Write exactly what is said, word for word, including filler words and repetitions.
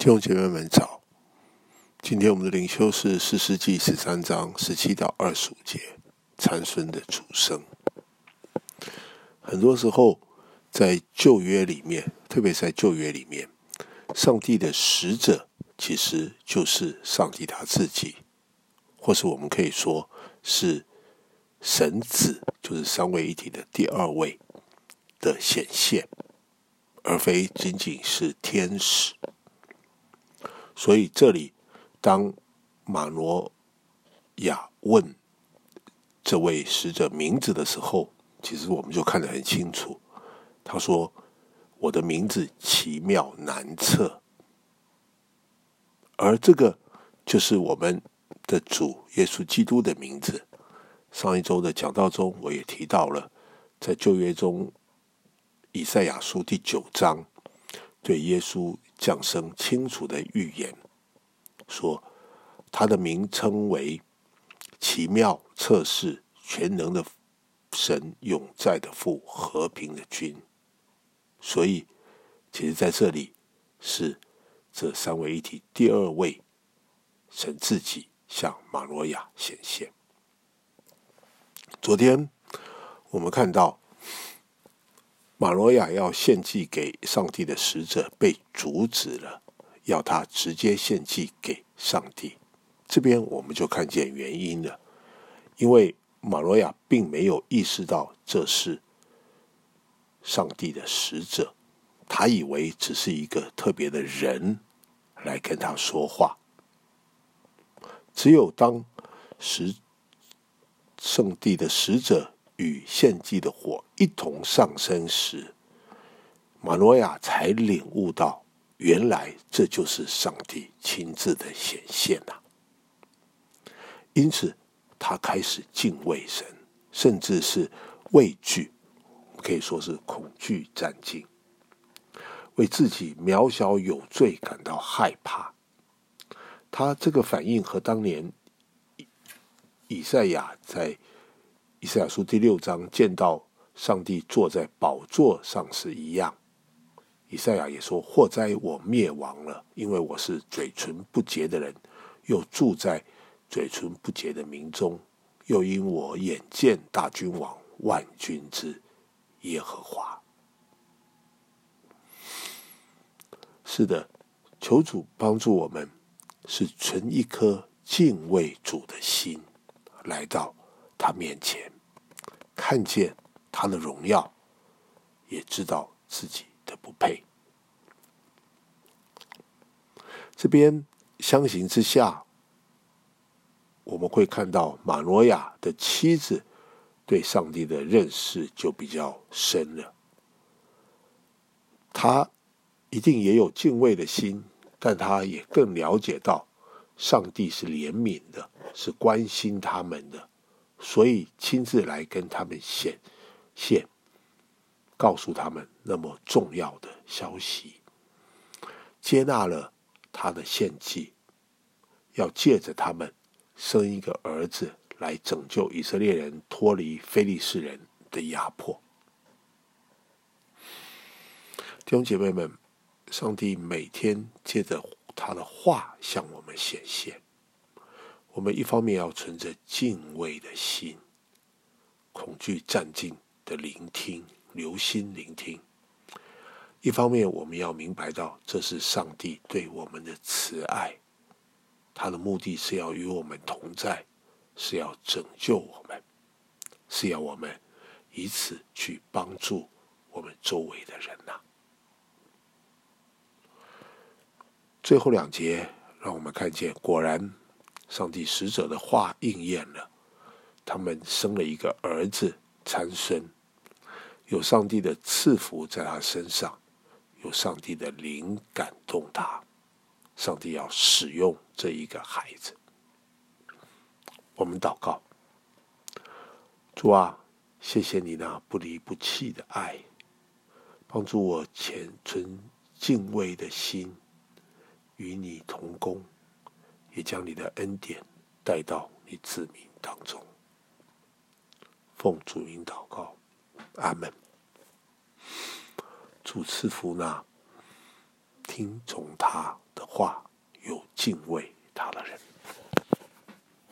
弟兄姐妹们早，今天我们的灵修是士师记十三章十七到二十五节，参孙的出生。很多时候在旧约里面，特别是在旧约里面，上帝的使者其实就是上帝他自己，或是我们可以说是神子，就是三位一体的第二位的显现，而非仅仅是天使。所以这里当马诺亚问这位使者名字的时候，其实我们就看得很清楚。他说：我的名字奇妙难测。而这个就是我们的主耶稣基督的名字。上一周的讲道中我也提到了，在旧约中以赛亚书第九章对耶稣降生清楚的预言，说他的名称为奇妙、测试、全能的神、永在的父、和平的君。所以其实在这里是这三位一体第二位神自己向马诺亚显现。昨天我们看到马诺亚要献祭给上帝的使者被阻止了，要他直接献祭给上帝。这边我们就看见原因了，因为马诺亚并没有意识到这是上帝的使者，他以为只是一个特别的人来跟他说话。只有当使圣地的使者与献祭的火一同上升时，马诺亚才领悟到，原来这就是上帝亲自的显现啊！因此他开始敬畏神，甚至是畏惧，可以说是恐惧战兢，为自己渺小有罪感到害怕。他这个反应和当年以赛亚在以赛亚书第六章见到上帝坐在宝座上是一样。以赛亚也说：祸哉我灭亡了，因为我是嘴唇不洁的人，又住在嘴唇不洁的民中，又因我眼见大君王万军之耶和华。是的，求主帮助我们，是存一颗敬畏主的心，来到他面前，看见他的荣耀，也知道自己的不配。这边相形之下，我们会看到马诺亚的妻子对上帝的认识就比较深了。他一定也有敬畏的心，但他也更了解到上帝是怜悯的，是关心他们的，所以亲自来跟他们显现，告诉他们那么重要的消息，接纳了他的献祭，要借着他们生一个儿子来拯救以色列人脱离非利士人的压迫。弟兄姐妹们，上帝每天借着他的话向我们显现，我们一方面要存着敬畏的心，恐惧战兢的聆听，留心聆听；一方面我们要明白到这是上帝对我们的慈爱，他的目的是要与我们同在，是要拯救我们，是要我们以此去帮助我们周围的人啊。最后两节让我们看见，果然上帝使者的话应验了，他们生了一个儿子参孙，有上帝的赐福在他身上，有上帝的灵感动他，上帝要使用这一个孩子。我们祷告：主啊，谢谢你那不离不弃的爱，帮助我前存敬畏的心，与你同工，也将你的恩典带到你子民当中。奉主名祷告，阿们。主赐福那听从他的话有敬畏他的人。